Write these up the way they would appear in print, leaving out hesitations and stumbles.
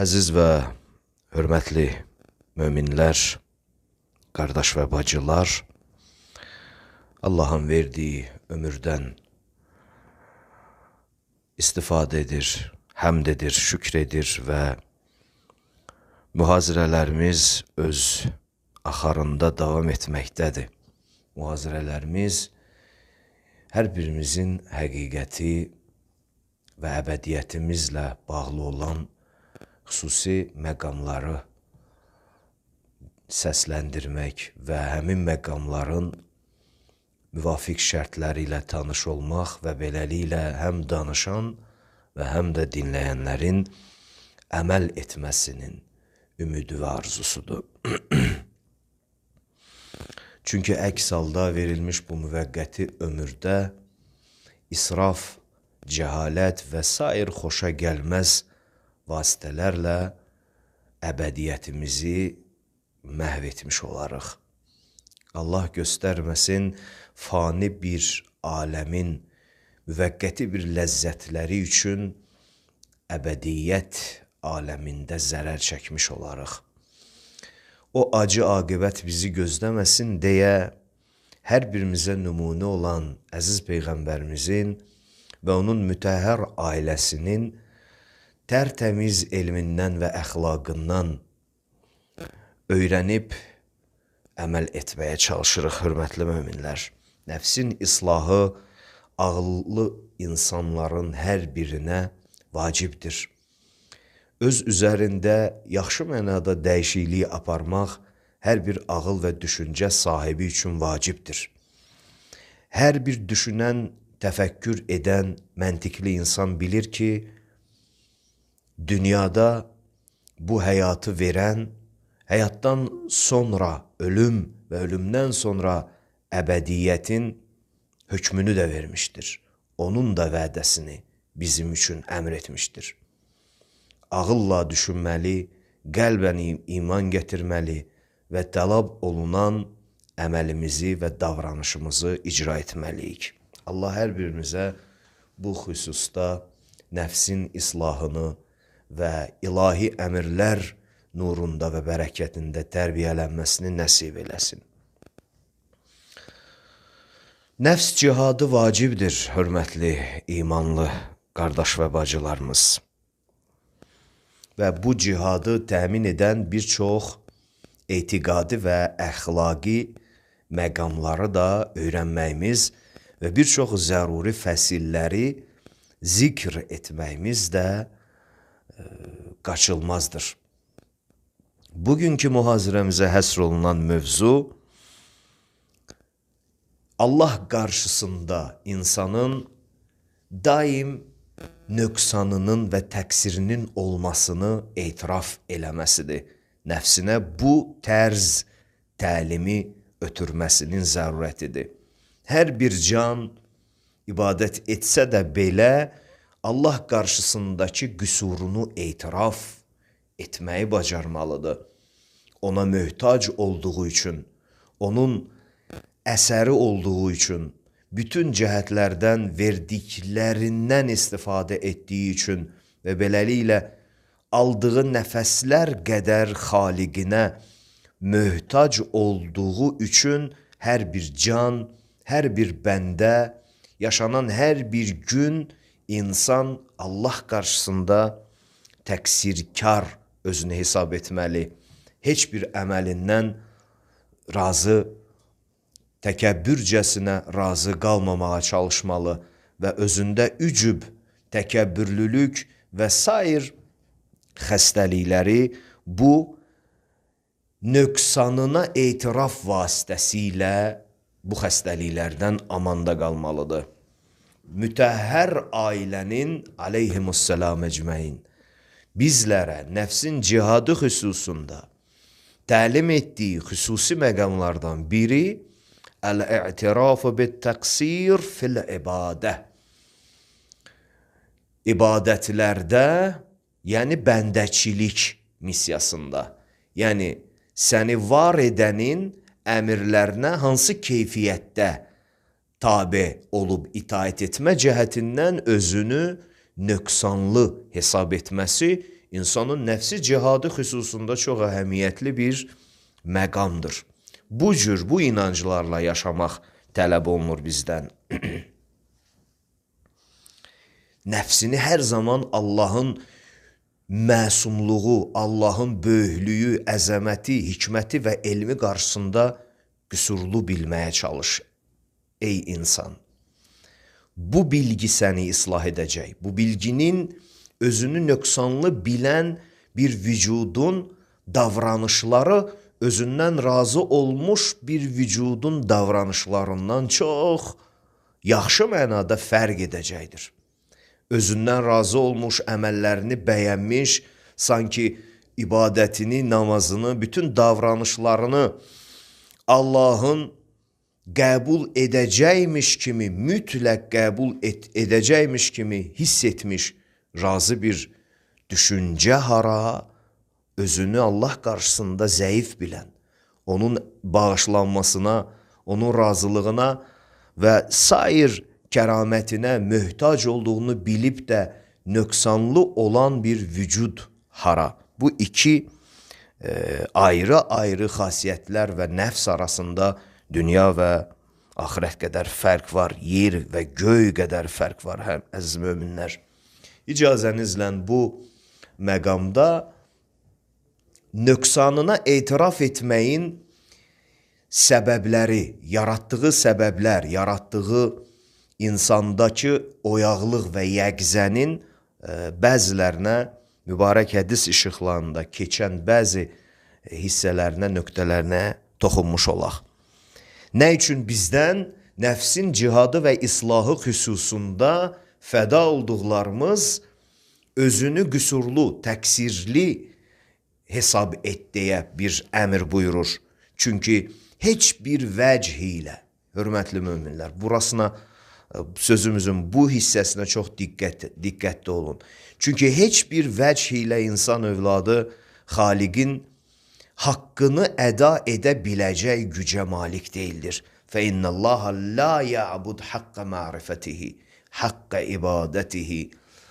Əziz və hörmətli möminlər, qardaş və bacılar, Allahın verdiyi ömürdən istifadə edir, həmd edir, şükr edir və mühazirələrimiz öz axarında davam etməkdədir. Mühazirələrimiz hər birimizin həqiqəti və əbədiyyətimizlə bağlı olan xüsusi məqamları səsləndirmək və həmin məqamların müvafiq şərtləri ilə tanış olmaq və beləliklə həm danışan və həm də dinləyənlərin əməl etməsinin ümidi və arzusudur. Çünki əks halda verilmiş bu müvəqqəti ömürdə israf, cəhalət və sair xoşa gəlməz vasitələrlə əbədiyyətimizi məhv etmiş olarıq. Allah göstərməsin, fani bir aləmin müvəqqəti bir ləzzətləri üçün əbədiyyət aləmində zərər çəkmiş olarıq. O acı aqibət bizi gözləməsin deyə hər birimizə nümunə olan əziz Peyğəmbərimizin və onun mütəhhər ailəsinin tərtəmiz elmindən və əxlaqından öyrənib əməl etməyə çalışırıq, hörmətli möminlər. Nəfsin islahı ağıllı insanların hər birinə vacibdir. Öz üzərində yaxşı mənada dəyişikliyi aparmaq hər bir ağıl və düşüncə sahibi üçün vacibdir. Hər bir düşünən, təfəkkür edən, məntiqli insan bilir ki, dünyada bu həyatı verən, həyatdan sonra ölüm və ölümdən sonra əbədiyyətin hökmünü də vermişdir. Onun da vədəsini bizim üçün əmr etmişdir. Ağılla düşünməli, qəlbən iman gətirməli və tələb olunan əməlimizi və davranışımızı icra etməliyik. Allah hər birimizə bu xüsusda nəfsin islahını və ilahi əmrlər nurunda və bərəkətində tərbiyələnməsini nəsib eləsin. Nəfs cihadı vacibdir, hörmətli, imanlı qardaş və bacılarımız. Və bu cihadı təmin edən bir çox etiqadi və əxlaqi məqamları da öyrənməyimiz və bir çox zəruri fəsilləri zikr etməyimiz də qaçılmazdır. Bugünkü mühazirəmizə həsr olunan mövzu Allah qarşısında insanın daim nöqsanının və təqsirinin olmasını etiraf eləməsidir. Nəfsinə bu tərz təlimi ötürməsinin zərurətidir. Hər bir can ibadət etsə də belə Allah qarşısındakı qüsurunu etiraf etməyi bacarmalıdır. Ona möhtac olduğu üçün, onun əsəri olduğu üçün, bütün cəhətlərdən verdiklərindən istifadə etdiyi üçün və beləliklə aldığı nəfəslər qədər xaliqinə möhtac olduğu üçün hər bir can, hər bir bəndə, yaşanan hər bir gün insan Allah qarşısında təqsirkar özünü hesab etməli. Heç bir əməlindən razı, təkəbbürcəsinə razı qalmamağa çalışmalı və özündə ücüb, təkəbbürlülük və sair xəstəlikləri bu nöqsanına etiraf vasitəsilə bu xəstəliklərdən amanda qalmalıdır. Mütəhhər ailənin aleyhimussalam ecməin bizlərə nəfsin cihadı xüsusunda təlim etdiyi xüsusi məqamlardan biri əl-i'tirafu bit-təqsir fil-ibadə. İbadətlərdə, yəni bəndəçilik missiyasında, yəni səni var edənin əmirlərinə hansı keyfiyyətdə tabe olub itaət etmə cəhətindən özünü nöqsanlı hesab etməsi İnsanın nəfsi cihadı xüsusunda çox əhəmiyyətli bir məqamdır. Bu cür, bu inanclarla yaşamaq tələb olunur bizdən. Nəfsini hər zaman Allahın məsumluğu, Allahın böyüklüyü, əzəməti, hikməti və elmi qarşısında qüsurlu bilməyə çalış. Ey insan, bu bilgi səni islah edəcək. Bu bilginin özünü nöqsanlı bilən bir vücudun davranışları özündən razı olmuş bir vücudun davranışlarından çox yaxşı mənada fərq edəcəkdir. Özündən razı olmuş, əməllərini bəyənmiş, sanki ibadətini, namazını, bütün davranışlarını Allahın qəbul edəcəkmiş kimi, mütləq qəbul edəcəkmiş kimi hiss etmiş, razı bir düşüncə hara, özünü Allah qarşısında zəif bilən, onun bağışlanmasına, onun razılığına və sair kəramətinə möhtac olduğunu bilib də nöqsanlı olan bir vücud hara. Bu iki ayrı-ayrı xasiyyətlər və nəfs arasında dünya və axirət qədər fərq var, yer və göy qədər fərq var, əziz möminlər. İcazənizlə bu məqamda nöqsanına etiraf etməyin səbəbləri, yaratdığı səbəblər, yaratdığı insandakı oyaqlıq və yəqzənin bəzilərinə mübarək hədis işıqlarında keçən bəzi hissələrinə, nöqtələrinə toxunmuş olaq. Nə üçün bizdən nəfsin cihadı və islahı xüsusunda fəda olduqlarımız özünü qüsurlu, təqsirli hesab et deyə bir əmr buyurur. Çünki heç bir vəcih ilə, hörmətli möminlər, burasına sözümüzün bu hissəsinə çox diqqətli olun. Çünki heç bir vəcih ilə insan övladı Xaliqin haqqını əda edə biləcək gücə malik deyildir. فَإِنَّ اللّٰهَ لَا يَعْبُدْ حَقَّ مَعْرِفَتِهِ حَقَّ ibadətihi.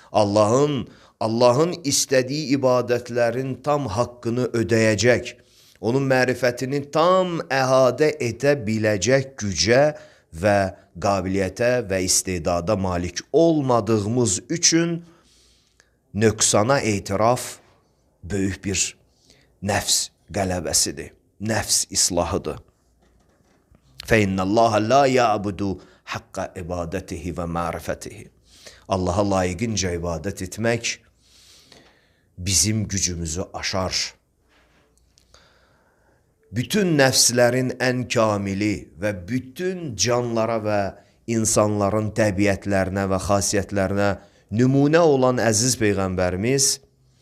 Allahın istədiyi ibadətlərin tam haqqını ödəyəcək, onun mərifətini tam əhadə edə biləcək gücə və qabiliyyətə və istedada malik olmadığımız üçün nöqsana etiraf böyük bir nəfs qələbəsidir, nəfs islahıdır. فَإِنَّ اللّٰهَ لَا يَعْبُدُ حَقَّ ibadətihi və mərifətihi. Allaha layiqincə ibadət etmək bizim gücümüzü aşar. Bütün nəfslərin ən kamili və bütün canlara və insanların təbiətlərinə və xasiyyətlərinə nümunə olan əziz Peyğəmbərimiz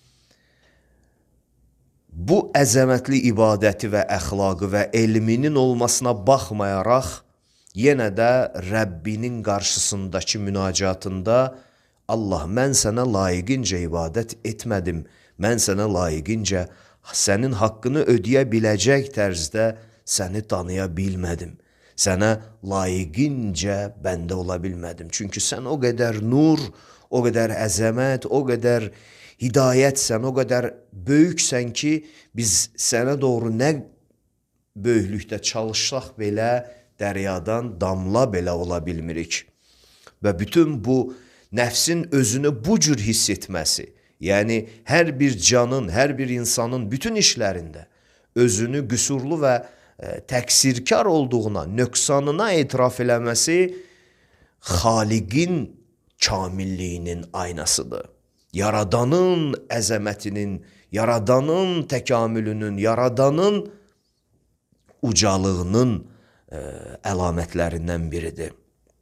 bu əzəmətli ibadəti və əxlaqı və elminin olmasına baxmayaraq, yenə də Rəbbinin qarşısındakı münacatında Allah, mən sənə layiqincə ibadət etmədim, mən sənə layiqincə sənin haqqını ödəyə biləcək tərzdə səni tanıya bilmədim, sənə layiqincə bəndə ola bilmədim. Çünki sən o qədər nur, o qədər əzəmət, o qədər hidayətsən, o qədər böyüksən ki, biz sənə doğru nə böyüklükdə çalışsaq belə, dəryadan damla belə ola bilmirik. Və bütün bu nəfsin özünü bu cür hiss etməsi, yəni hər bir canın, hər bir insanın bütün işlərində özünü qüsurlu və təqsirkar olduğuna, nöqsanına etiraf eləməsi Xaliqin kamilliyinin aynasıdır. Yaradanın əzəmətinin, yaradanın təkamülünün, yaradanın ucalığının əlamətlərindən biridir.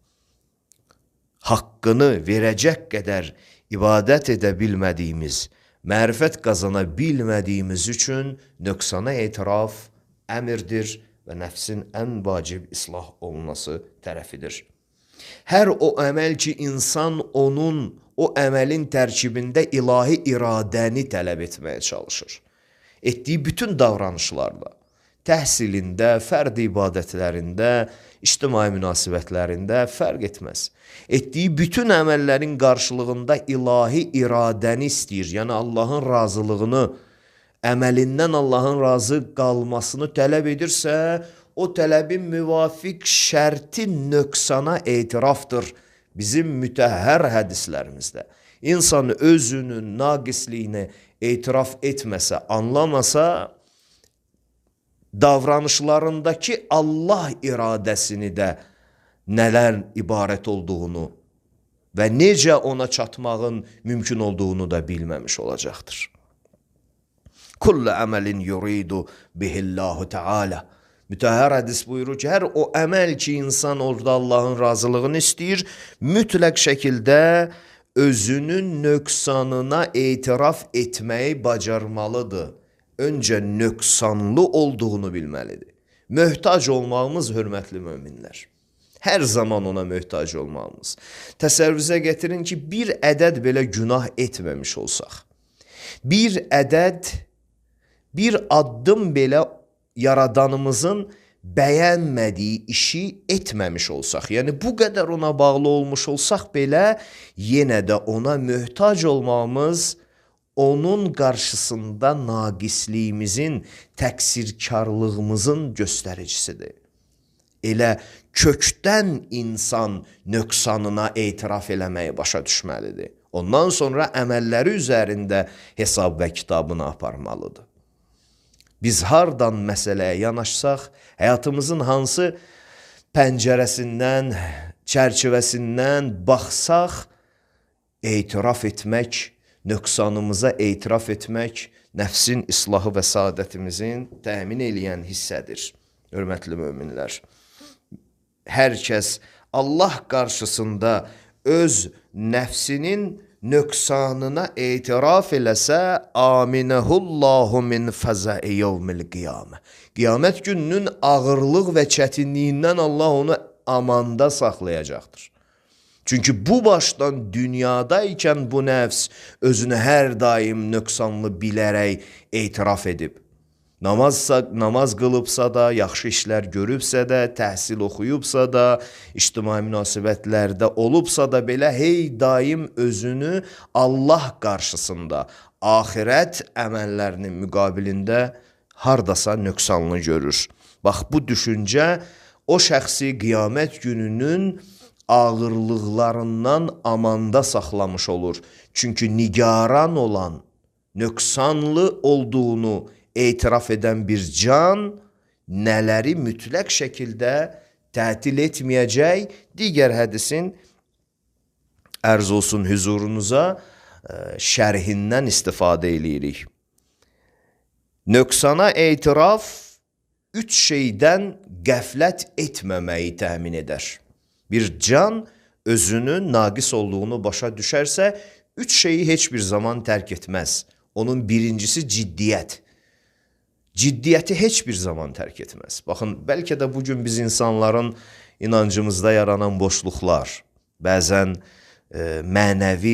Haqqını verəcək qədər ibadət edə bilmədiyimiz, mərifət qazana bilmədiyimiz üçün nöqsana etiraf əmirdir və nəfsin ən vacib islah olunması tərəfidir. Hər o əməl ki, insan o əməlin tərkibində ilahi iradəni tələb etməyə çalışır. Etdiyi bütün davranışlarla, təhsilində, fərd ibadətlərində, ictimai münasibətlərində fərq etməz. Etdiyi bütün əməllərin qarşılığında ilahi iradəni istəyir, yəni Allahın razılığını, əməlindən Allahın razı qalmasını tələb edirsə, o tələbin müvafiq şərti nöqsana etirafdır. Bizim mütəhhər hədislərimizdə insan özünün naqisliyini etiraf etməsə, anlamasa, davranışlarındakı Allah iradəsini də nələr ibarət olduğunu və necə ona çatmağın mümkün olduğunu da bilməmiş olacaqdır. Kullu əməlin yuridu bihillahu Teala. Mütəhhər hədis buyurur ki, hər o əməl ki, insan orada Allahın razılığını istəyir, mütləq şəkildə özünün nöqsanına etiraf etməyi bacarmalıdır. Öncə nöqsanlı olduğunu bilməlidir. Möhtac olmağımız, hörmətli möminlər. Hər zaman ona möhtac olmağımız. Təsəvvürünüzə gətirin ki, bir ədəd belə günah etməmiş olsaq, bir ədəd, bir addım belə yaradanımızın bəyənmədiyi işi etməmiş olsaq, yəni bu qədər ona bağlı olmuş olsaq belə, yenə də ona möhtac olmağımız onun qarşısında naqisliyimizin, təqsirkarlığımızın göstəricisidir. Elə kökdən insan nöqsanına etiraf eləməyi başa düşməlidir. Ondan sonra əməlləri üzərində hesab və kitabını aparmalıdır. Biz hardan məsələyə yanaşsaq, həyatımızın hansı pəncərəsindən, çərçivəsindən baxsaq, etiraf etmək, nöqsanımıza etiraf etmək, nəfsin islahı və saadətimizin təmin eləyən hissədir, hörmətli möminlər. Hər kəs Allah qarşısında öz nəfsinin nöqsanına etiraf eləsə, aminəhullahu min fəzəi yevmil qiyamə. Qiyamət gününün ağırlıq və çətinliyindən Allah onu amanda saxlayacaqdır. Çünki bu başdan dünyada ikən bu nəfs özünü hər daim nöqsanlı bilərək etiraf edib. Namaz qılıbsa da, yaxşı işlər görübsə də, təhsil oxuyubsa da, ictimai münasibətlərdə olubsa da belə, hey daim özünü Allah qarşısında, axirət əməllərinin müqabilində hardasa nöqsanlı görür. Bax, bu düşüncə o şəxsi qiyamət gününün ağırlıqlarından amanda saxlamış olur. Çünki nigaran olan, nöqsanlı olduğunu etiraf edən bir can nələri mütləq şəkildə tətil etməyəcək. Digər hədisin ərz olsun hüzurunuza şərhindən istifadə eləyirik. Nöqsana etiraf üç şeydən qəflət etməməyi təmin edər. Bir can özünün naqis olduğunu başa düşərsə, üç şeyi heç bir zaman tərk etməz. Onun birincisi ciddiyyət. Ciddiyyəti heç bir zaman tərk etməz. Baxın, bəlkə də bugün biz insanların inancımızda yaranan boşluqlar, bəzən mənəvi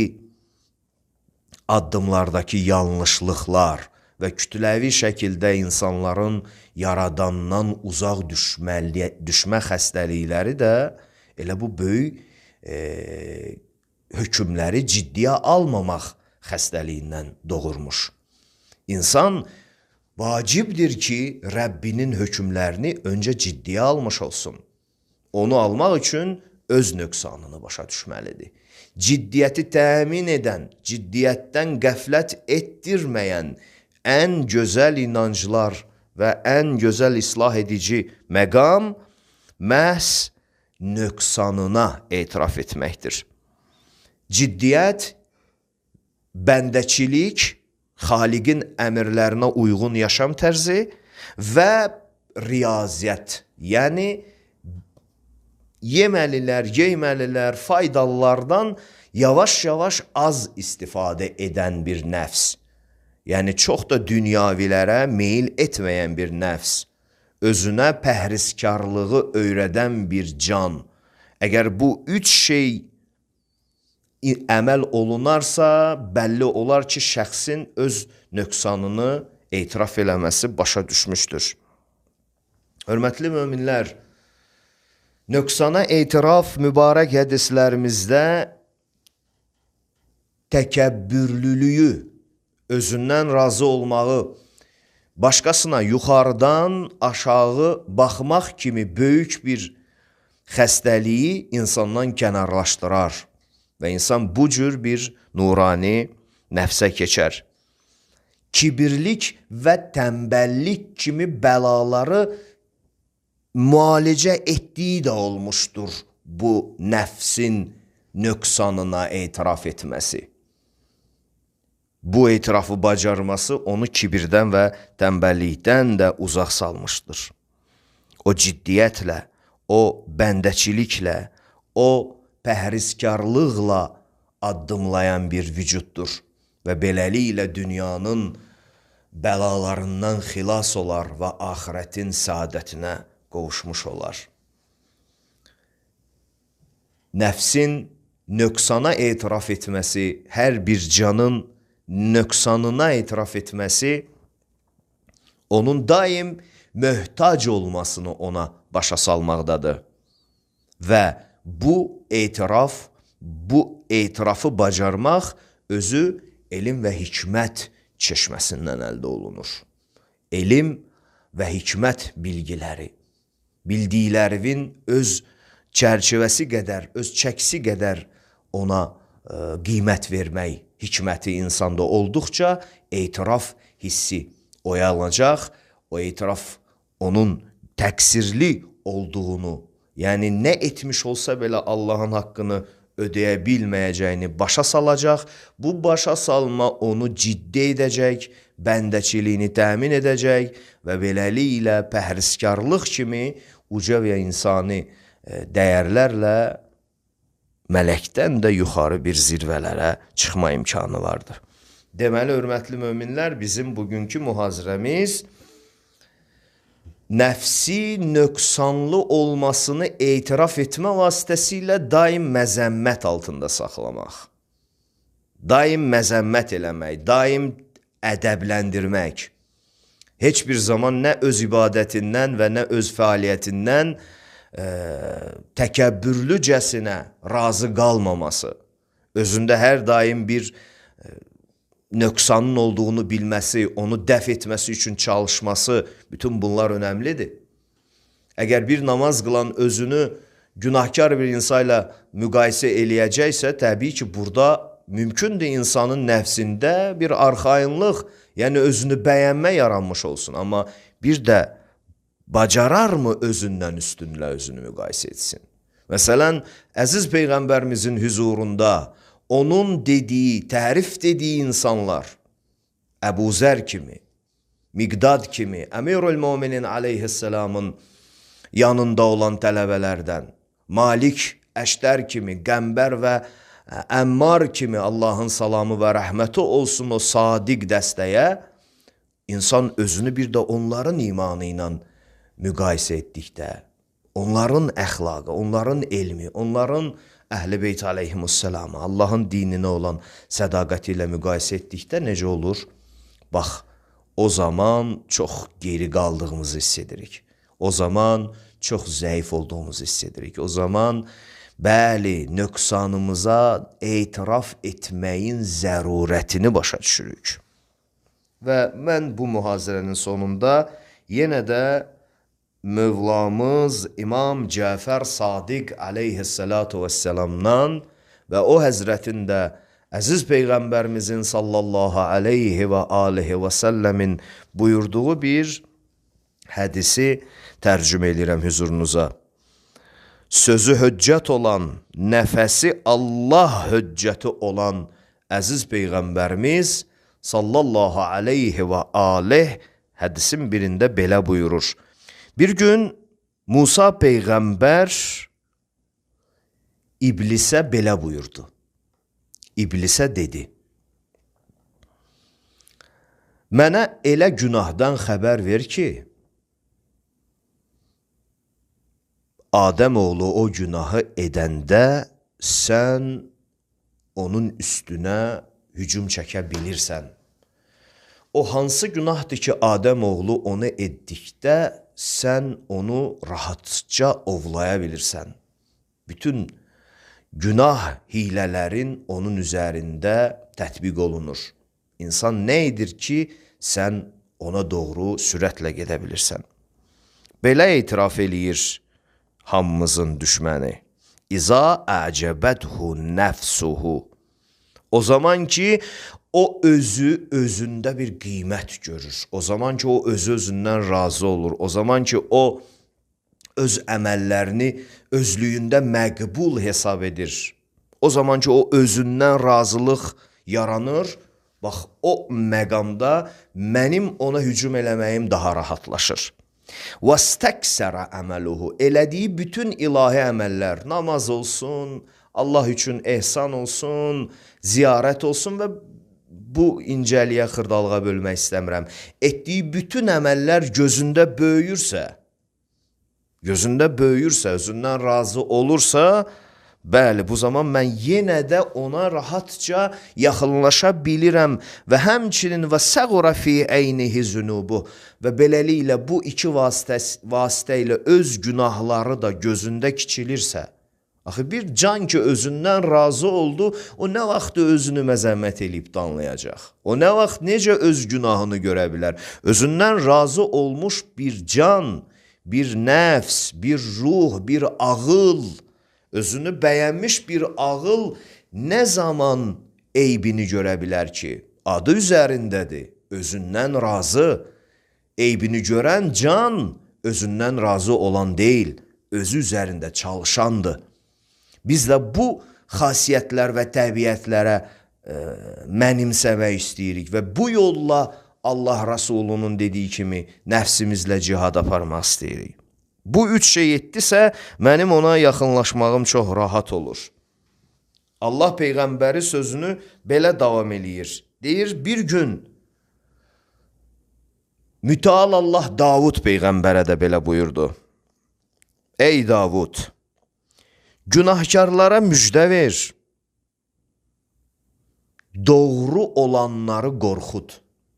addımlardakı yanlışlıqlar və kütləvi şəkildə insanların yaradandan uzaq düşmə xəstəlikləri də elə bu böyük hökmləri ciddiyə almamaq xəstəliyindən doğurmuş. İnsan vacibdir ki, Rəbbinin hökmlərini öncə ciddiyə almış olsun. Onu almaq üçün öz nöqsanını başa düşməlidir. Ciddiyyəti təmin edən, ciddiyyətdən qəflət etdirməyən ən gözəl inanclar və ən gözəl islah edici məqam məhz nöqsanına etiraf etməkdir. Ciddiyyət, bəndəçilik, Xaliqin əmrlərinə uyğun yaşam tərzi və riyazət, yəni yeməlilər, faydalılardan yavaş-yavaş az istifadə edən bir nəfs, yəni çox da dünyavilərə meyil etməyən bir nəfs, özünə pəhrizkarlığı öyrədən bir can. Əgər bu üç şey əməl olunarsa, bəlli olar ki, şəxsin öz nöqsanını etiraf eləməsi başa düşmüşdür. Hörmətli möminlər, nöqsana etiraf mübarək hədislərimizdə təkəbbürlülüyü, özündən razı olmağı, başqasına yuxarıdan aşağı baxmaq kimi böyük bir xəstəliyi insandan kənarlaşdırar və insan bu cür bir nurani nəfsə keçər. Kibirlik və tənbəllik kimi bəlaları müalicə etdiyi də olmuşdur bu nəfsin nöqsanına etiraf etməsi. Bu etirafı bacarması onu kibirdən və tənbəllikdən də uzaq salmışdır. O ciddiyyətlə, o bəndəçiliklə, o pəhrizkarlıqla addımlayan bir vücuddur və beləliklə dünyanın bəlalarından xilas olar və axirətin saadətinə qovuşmuş olar. Nəfsin nöqsana etiraf etməsi, hər bir canın nöqsanına etiraf etməsi, onun daim möhtac olmasını ona başa salmaqdadır. Və bu etirafı bacarmaq özü elm və hikmət çeşməsindən əldə olunur. Elm və hikmət bilgiləri, bildiklərinin öz çərçivəsi qədər, öz çəksi qədər ona qiymət vermək hikməti insanda olduqca etiraf hissi oyanacaq, o etiraf onun təqsirli olduğunu, yəni nə etmiş olsa belə Allahın haqqını ödəyə bilməyəcəyini başa salacaq, bu başa salma onu ciddi edəcək, bəndəçiliyini təmin edəcək və beləliklə pəhrizkarlıq kimi uca və insani dəyərlərlə mələkdən də yuxarı bir zirvələrə çıxma imkanı vardır. Deməli, hörmətli möminlər, bizim bugünkü mühazirəmiz nəfsi nöqsanlı olmasını etiraf etmə vasitəsilə daim məzəmmət altında saxlamaq, daim məzəmmət eləmək, daim ədəbləndirmək, heç bir zaman nə öz ibadətindən və nə öz fəaliyyətindən təkəbbürlücəsinə razı qalmaması, özündə hər daim bir nöqsanın olduğunu bilməsi, onu dəf etməsi üçün çalışması, bütün bunlar önəmlidir. Əgər bir namaz qılan özünü günahkar bir insanla müqayisə eləyəcəksə, təbii ki, burada mümkündür insanın nəfsində bir arxayınlıq, yəni özünü bəyənmə yaranmış olsun. Amma bir də bacararmı özündən üstünlə özünü müqayisə etsin? Məsələn, əziz Peyğəmbərimizin hüzurunda onun dediyi, tərif dediyi insanlar, Əbu Zər kimi, Miqdad kimi, Əmirül-Müminin aleyhisselamın yanında olan tələbələrdən, Malik, Əşdər kimi, Qəmbər və Əmmar kimi Allahın salamı və rəhməti olsun o sadiq dəstəyə, insan özünü bir də onların imanı ilə müqayisə etdikdə, onların əxlaqı, onların elmi, onların Əhl-i Beyt aleyhimussalamı, Allahın dininə olan sədaqəti ilə müqayisə etdikdə necə olur? Bax, o zaman çox geri qaldığımızı hiss edirik. O zaman çox zəif olduğumuzu hiss edirik. O zaman, bəli, nöqsanımıza etiraf etməyin zərurətini başa düşürük. Və mən bu mühazirənin sonunda yenə də Mövlamız İmam Cəfər Sadiq aleyhissalatu vesselamdan və o həzrətin də əziz Peyğəmbərimizin sallallahu aleyhi və alihi və səlləmin buyurduğu bir hədisi tərcümə edirəm hüzurunuza. Sözü höccət olan, nəfəsi Allah höccəti olan əziz Peyğəmbərimiz sallallahu aleyhi və alih hədisin birində belə buyurur. Bir gün Musa Peyğəmbər İblisə belə buyurdu. İblisə dedi: Mənə elə günahdan xəbər ver ki, Adəm oğlu o günahı edəndə sən onun üstünə hücum çəkə bilirsən. O hansı günahdır ki, Adəm oğlu onu etdikdə sən onu rahatca ovlaya bilirsən. Bütün günah hilələrin onun üzərində tətbiq olunur. İnsan nə edir ki, sən ona doğru sürətlə gedə bilirsən. Belə etiraf eləyir hamımızın düşməni. İza əcəbədhu nəfsuhu. O zaman ki, o özündə bir qiymət görür. O zaman ki, o özündən razı olur. O zaman ki, o öz əməllərini özlüyündə məqbul hesab edir. O zaman ki, o özündən razılıq yaranır. Bax, o məqamda mənim ona hücum eləməyim daha rahatlaşır. وَاسْتَكْسَرَ əməluhu. Elədiyi bütün ilahi əməllər, namaz olsun, Allah üçün ehsan olsun, ziyarət olsun və bu incəliyə, xırdalığa bölmək istəmirəm. Etdiyi bütün əməllər gözündə böyüyürsə, özündən razı olursa, bəli, bu zaman mən yenə də ona rahatca yaxınlaşa bilirəm və həmçinin və səğura fi əynihi zünubu və beləliklə bu iki vasitə ilə öz günahları da gözündə kiçilirsə, axı bir can ki özündən razı oldu, o nə vaxt özünü məzəmmət eləyib danlayacaq? O nə vaxt necə öz günahını görə bilər? Özündən razı olmuş bir can, bir nəfs, bir ruh, bir ağıl, özünü bəyənmiş bir ağıl nə zaman eybini görə bilər ki? Adı üzərindədir, özündən razı. Eybini görən can özündən razı olan deyil, özü üzərində çalışandır. Biz də bu xasiyyətlər və təbiətlərə mənimsəmək istəyirik və bu yolla Allah Rasulunun dediyi kimi nəfsimizlə cihad aparmaq istəyirik. Bu üç şey etdisə, mənim ona yaxınlaşmağım çox rahat olur. Allah Peyğəmbəri sözünü belə davam eləyir. Deyir, bir gün mütəal Allah Davud Peyğəmbərə də belə buyurdu. Ey Davud, günahkarlara müjdə ver, doğru olanları qorxud.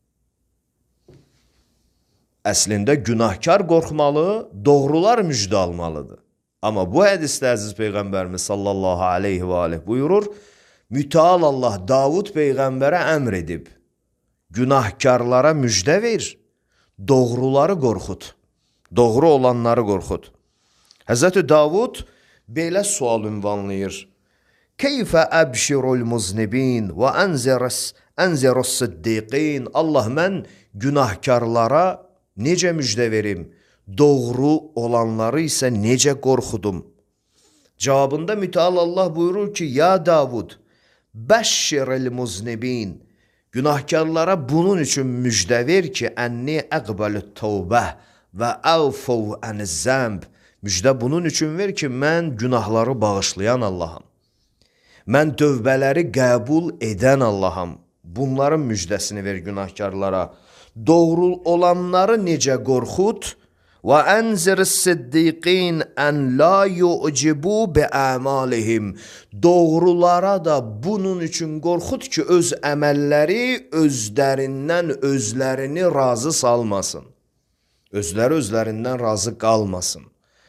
Əslində günahkar qorxmalı, doğrular müjdə almalıdır. Amma bu hədisdə əziz Peyğəmbərimiz sallallahu aleyhi və aleyh buyurur, mütəal Allah Davud Peyğəmbərə əmr edib, günahkarlara müjdə ver, doğruları qorxud, doğru olanları qorxud. Həzrəti Davud belə sual ünvanlayır. Keyfə əbşirul muznibin və ənzirus siddiqin. Allah, mən günahkarlara necə müjdə verim, doğru olanları isə necə qorxudum? Cavabında mütəal Allah buyurur ki, ya Davud, bəşşiril muznibin. Günahkarlara bunun üçün müjdə ver ki, ənni əqbəlü tövbə və əvfəv ənəzzəmb. Müjdə bunun üçün ver ki, mən günahları bağışlayan Allaham. Mən tövbələri qəbul edən Allaham. Bunların müjdəsini ver günahkarlara. Doğru olanları necə qorxud? Və ənziris siddiqin ən la yu'cibu bi əmalihim. Doğrulara da bunun üçün qorxud ki, öz əməlləri özlərini razı salmasın. Özlərindən razı qalmasın.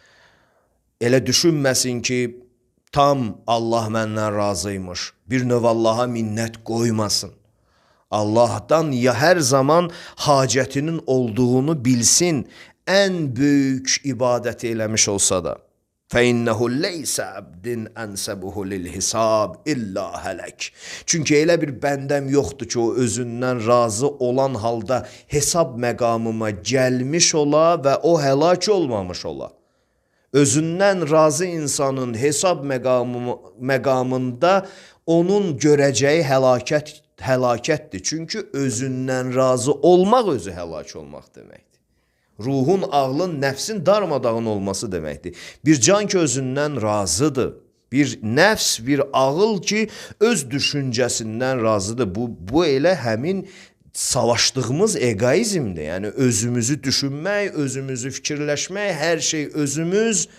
Elə düşünməsin ki, tam Allah məndən razıymış. Bir növ Allaha minnət qoymasın. Allahdan ya hər zaman hacətinin olduğunu bilsin, ən böyük ibadəti eləmiş olsa da. فَإِنَّهُ لَيْسَ عَبْدٍ أَنْسَبُهُ لِلْحِسَابِ إِلَّا هَلَكِ. Çünki elə bir bəndəm yoxdur ki, o özündən razı olan halda hesab məqamıma gəlmiş ola və o həlak olmamış ola. Özündən razı insanın hesab məqamında onun görəcəyi həlakətdir. Çünki özündən razı olmaq özü həlak olmaq deməkdir. Ruhun, ağlın, nəfsin darmadağın olması deməkdir. Bir can ki özündən razıdır. Bir nəfs, bir ağıl ki öz düşüncəsindən razıdır. Bu elə həmin savaşdığımız egoizmdir. Yəni özümüzü düşünmək, özümüzü fikirləşmək, hər şey özümüz.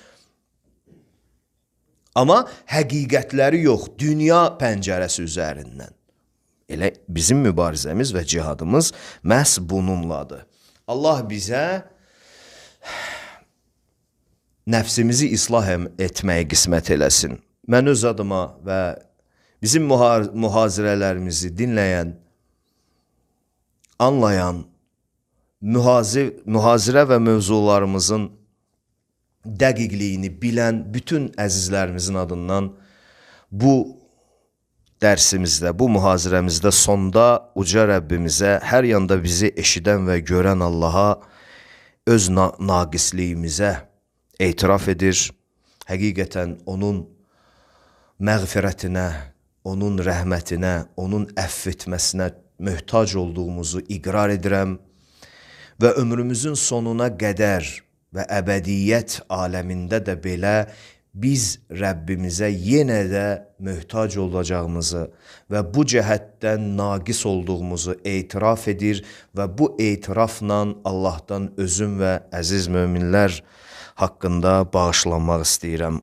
Amma həqiqətləri yox, dünya pəncərəsi üzərindən. Elə bizim mübarizəmiz və cihadımız məhz bununladır. Allah bizə nəfsimizi islah etməyi qismət eləsin. Mən öz adıma və bizim mühazirələrimizi dinləyən, anlayan, mühazirə və mövzularımızın dəqiqliyini bilən bütün əzizlərimizin adından bu dərsimizdə, bu mühazirəmizdə sonda uca Rəbbimizə, hər yanda bizi eşidən və görən Allaha öz naqisliyimizə etiraf edir. Həqiqətən onun məğfirətinə, onun rəhmətinə, onun əfv etməsinə möhtac olduğumuzu iqrar edirəm və ömrümüzün sonuna qədər və əbədiyyət aləmində də belə biz Rəbbimizə yenə də möhtac olacağımızı və bu cəhətdən naqis olduğumuzu etiraf edir və bu etirafla Allahdan özüm və əziz möminlər haqqında bağışlanmaq istəyirəm.